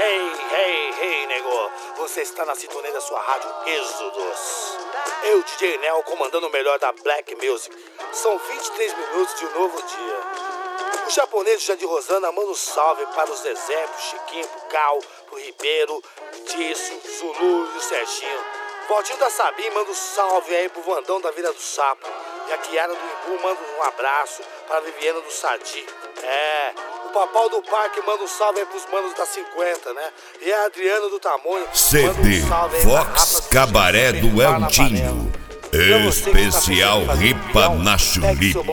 Hey, nego, você está na sintonia da sua rádio Êxodos. Eu, DJ Nel, comandando o melhor da Black Music. São 23 minutos de um novo dia. O japonês do Jandir Rosana manda um salve para os Zezé, pro Chiquinho, pro Cal, pro Ribeiro, Tício, Zulu e o Serginho. Valtinho da Sabim manda um salve aí pro Vandão da Vila do Sapo. E a Kiara do Imbu manda um abraço para a Viviana do Sadi. O Papau do Parque manda um salve aí pros manos da 50, né? E a Adriana do Tamonho CD Vox Cabaré do Eltinho. Especial Ripa na Chulipa.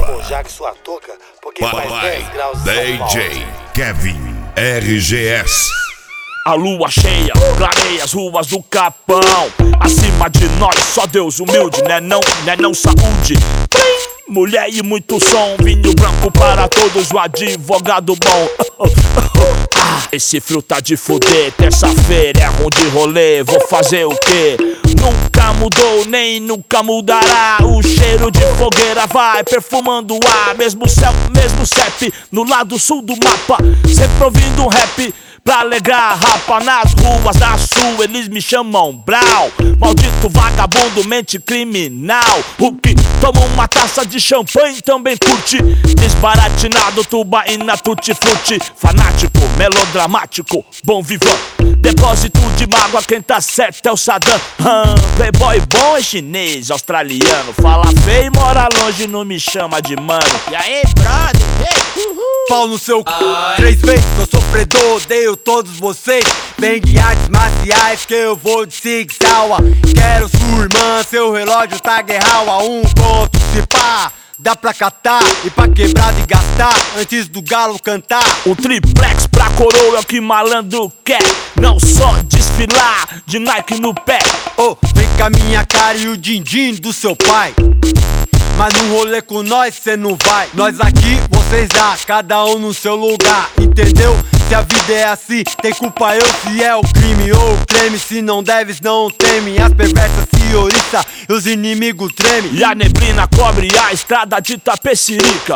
Papai DJ Kevin RGS. A lua cheia clareia as ruas do Capão. Acima de nós só Deus humilde, né não saúde. Mulher e muito som, vinho branco para todos, o advogado bom. Esse frio tá de fuder, terça-feira é ruim de rolê, vou fazer o quê? Nunca mudou, nem nunca mudará. O cheiro de fogueira vai perfumando o ar. Mesmo céu, mesmo CEP, no lado sul do mapa. Sempre ouvindo um rap pra alegrar a rapa. Nas ruas da sul eles me chamam Brau. Maldito vagabundo, mente criminal. O que toma uma taça de champanhe também curte. Desbaratinado, tubaína, tutti-frutti. Fanático, melodramático, bom vivant. Depósito de mágoa, quem tá certo é o Saddam. Playboy bom é chinês, australiano. Fala feio e mora longe, não me chama de mano. E aí, brother? Pau no seu c... 3 vezes, sou sofredor, odeio todos vocês. Vem de artes marciais que eu vou de Sig Sauer. Quero sua irmã, seu relógio tá guerral a 1 ponto, se pá. Dá pra catar e pra quebrar e gastar antes do galo cantar. O triplex pra coroa é o que malandro quer. Não só desfilar de Nike no pé. Vem com a minha cara e o din-din do seu pai. Mas no rolê com nós cê não vai. Nós aqui, vocês lá, cada um no seu lugar, entendeu? Se a vida é assim, tem culpa eu se é o crime ou o creme. Se não deves, não teme. As perversas se oriçam e os inimigos tremem. E a neblina cobre a estrada de Tapecirica.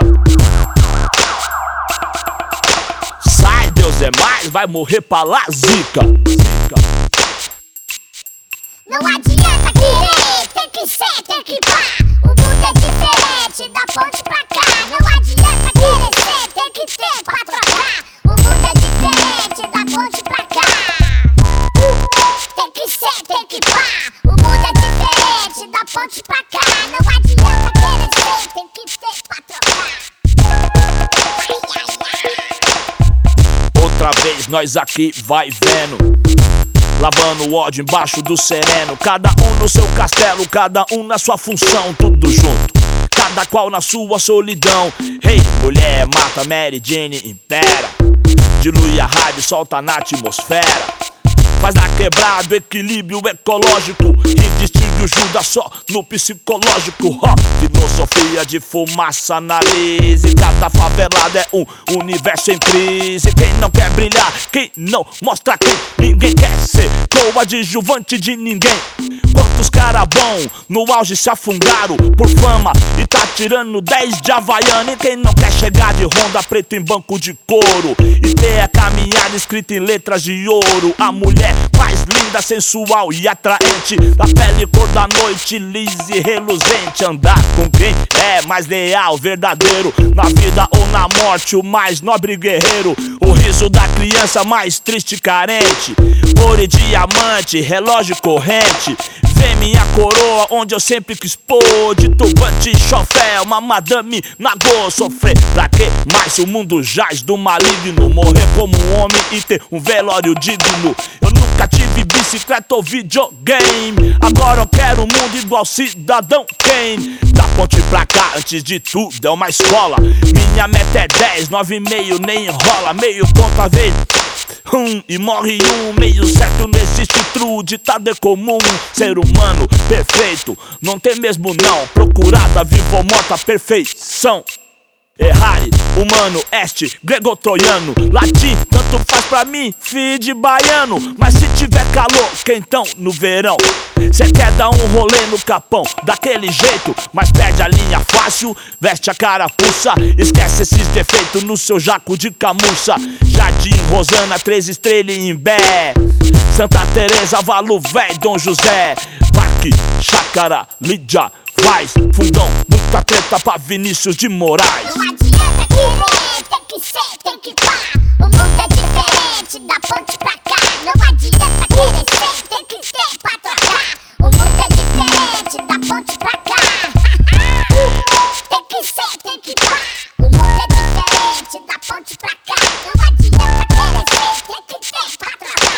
Sai, Deus é mais, vai morrer pra lá, zica. Não adianta querer, tem que ser, tem que pá. O mundo é diferente, da ponte pra cá. Não adianta querer ser, tem que ter pra trocar. O mundo é diferente, da ponte pra cá. Tem que ser, tem que pá. O mundo é diferente, da ponte pra cá. Não adianta querer ser, tem que ter pra trocar. Outra vez nós aqui vai vendo, lavando o ódio embaixo do sereno. Cada um no seu castelo, cada um na sua função. Tudo junto, cada qual na sua solidão. Mulher, mata, Mary Jane, impera. Dilui a rádio, solta na atmosfera. Faz na quebrada, equilíbrio ecológico. E distingue o Judas só no psicológico. Filosofia de fumaça, analise. Cada favelada é um universo em crise. Quem não quer brilhar, quem não mostra quem. Ninguém quer ser coadjuvante de ninguém. Quantos cara bom no auge se afundaram por fama e tá tirando 10 de Havaiana. E quem não quer chegar de Honda preto em banco de couro e ter a caminhada escrita em letras de ouro. A mulher mais linda, sensual e atraente, da pele cor da noite, lisa e reluzente. Andar com quem é mais leal, verdadeiro, na vida ou na morte, o mais nobre guerreiro. O riso da criança mais triste e carente. Ouro e diamante, relógio corrente. Vem minha coroa, onde eu sempre quis pôr. De turbante, chofé, uma madame nagô. Sofrer pra quê? Mas o mundo jaz do maligno. Morrer como um homem e ter um velório digno. Eu nunca tive bicicleta ou videogame. Agora eu quero um mundo igual Cidadão Kane. Da ponte pra cá, antes de tudo, é uma escola. Minha meta é 10, 9,5, nem enrola. Meio ponto a vez, e morre um. Meio certo, não existe true, ditado é comum. Ser humano perfeito, não tem mesmo não. Procurada, vivo ou morta, perfeição. Errare, humano, este, grego-troiano, latim, tanto faz pra mim, filho de baiano. Mas se tiver calor, quentão no verão. Cê quer dar um rolê no capão, daquele jeito, mas perde a linha fácil, veste a carapuça, esquece esses defeitos no seu jaco de camurça. Jardim Rosana, 3 estrelas em Imbé, Santa Teresa, Valo Véi, Dom José, Parque, Chácara, Lídia, Vaz, Fundão, muita treta pra Vinícius de Moraes. Não adianta querer, tem que ser, tem que pá. O mundo é diferente, da ponte pra cá. Não adianta querer ser, tem que ter pra trocar. O mundo é diferente, da ponte pra cá. Tem que ser, tem que pá. O mundo é diferente, da ponte pra cá. Não adianta querer ser, tem que ter pra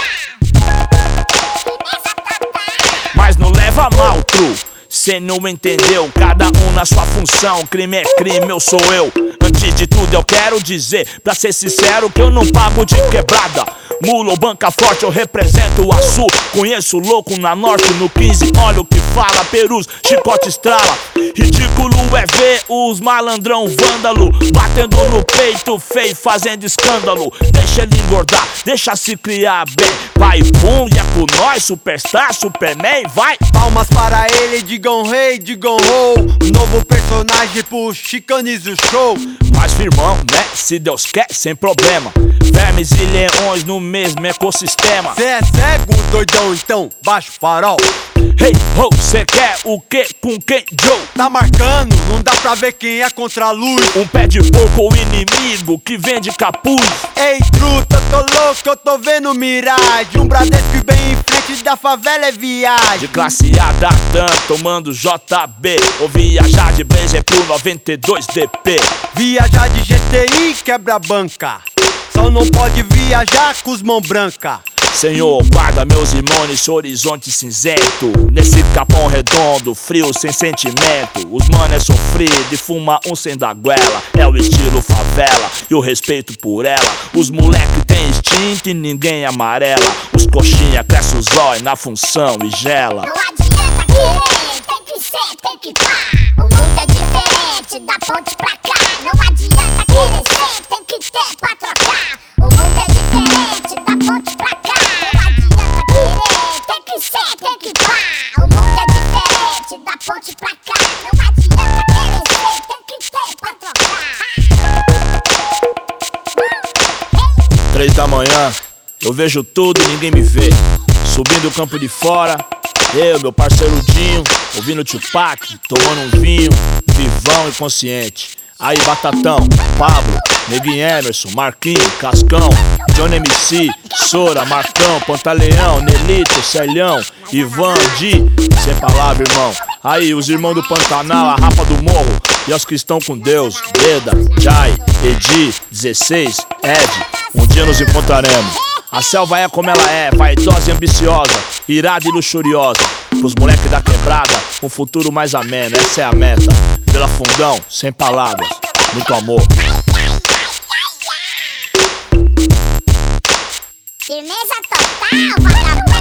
trocar. Firmeza total. Mas não leva mal, tru, cê não entendeu, cada um na sua função. Crime é crime, eu sou eu. Antes de tudo eu quero dizer, pra ser sincero, que eu não pago de quebrada. Mula ou banca forte, eu represento o Açu. Conheço louco na norte, no 15, olha o que fala. Perus, chicote estrala. Ridículo é ver os malandrão vândalo batendo no peito feio, fazendo escândalo. Deixa ele engordar, deixa se criar bem. Pai bom, e é com nós, superstar, superman, vai. Palmas para ele, digam rei, digam ho. Novo personagem pro Chicanes o show. Mas firmão, né? Se Deus quer, sem problema. Vermes e leões no mesmo ecossistema. Cê é cego, doidão, então baixa o farol. Hey ho, cê quer o que com quem, Joe? Tá marcando, não dá pra ver quem é contra a luz. Um pé de porco ou inimigo que vende capuz. Ei, truta, tô louco, eu tô vendo miragem. Um Bradesco bem em frente da favela é viagem. De classe A da TAM, tomando JB. Ou viajar de Blazer pro 92 DP. Viajar de GTI quebra a banca. Só não pode viajar com os mão branca. Senhor, guarda meus irmãos nesse horizonte cinzento. Nesse capão redondo, frio, sem sentimento. Os mano é sofrido e fuma um sem da goela. É o estilo favela e o respeito por ela. Os moleque tem instinto e ninguém amarela. Os coxinha cresce os olhos na função e gela. Não adianta querer, tem que ser, tem que pá. O mundo é diferente, da ponte pra cá. Não adianta querer ser, tem que ter pra trocar. O mundo é diferente, da ponte pra cá. Não adianta querer, tem que ser, tem que pá. O mundo é diferente, da ponte pra cá. Não adianta querer ser, tem que ter pra trocar. 3 da manhã, eu vejo tudo e ninguém me vê. Subindo o campo de fora, eu, meu parceiro Dinho, ouvindo Tupac, tomando um vinho, vivão e consciente. Aí Batatão, Pablo, Neguinho Emerson, Marquinhos, Cascão, Johnny MC, Sora, Marcão, Pantaleão, Nelito, Celhão, Ivan, Di, sem palavra, irmão. Aí os irmãos do Pantanal, a Rapa do Morro e os que estão com Deus, Deda, Jai, Edi, 16, Ed, um dia nos encontraremos. A selva é como ela é, vaidosa e ambiciosa, irada e luxuriosa. Pros moleques da quebrada, um futuro mais ameno, essa é a meta. Pela Fundão, sem palavras, muito amor. Firmeza total, vagabundo.